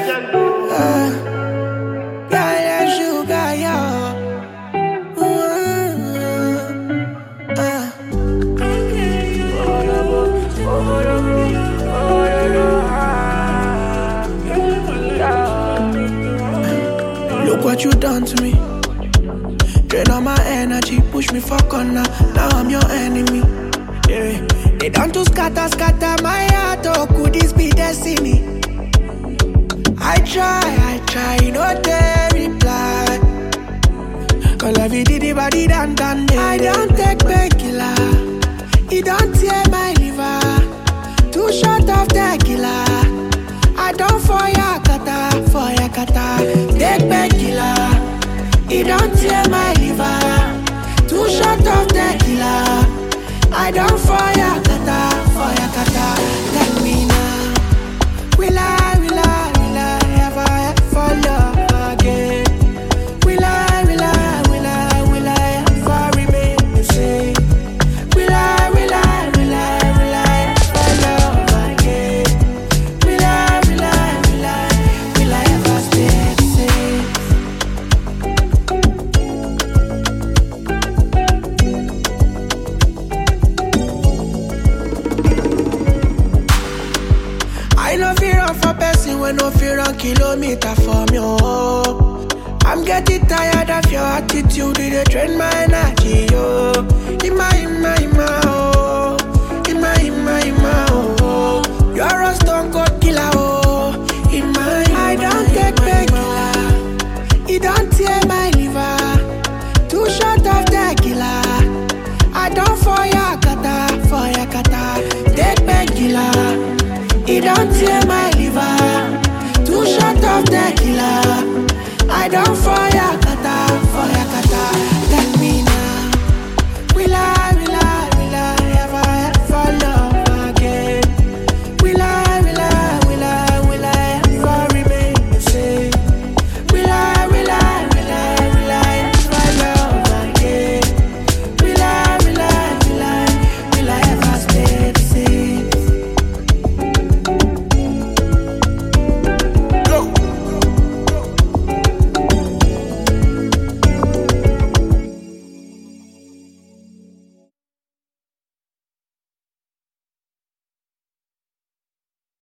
Girl, sugar, yeah. Look what you done to me. Drain all my energy, push me for corner. Now I'm your enemy. Yeah. They done to scatter my heart. Oh, could this be destiny? I try, no they reply. Cause every did body done. I don't take painkiller. It don't tear my liver. Too short of tequila. I don't for ya kata. Take painkiller. It don't tear my liver. Too short of tequila. I don't for ya kata. Let me know. Will I ever fall love again? Will I ever remain the same? Will I ever love again? Will I ever stay the same? I no fear of a person when no fear on kilometer from you. I'm getting tired of your attitude, it drain my energy, yo. Ima, oh. Ima, oh. You're a stone cold killer, oh. I don't take painkiller. It don't tear my liver. Too short of tequila. I don't for ya kata. Take painkiller. It don't tear my liver. Too short of tequila. I don't fall.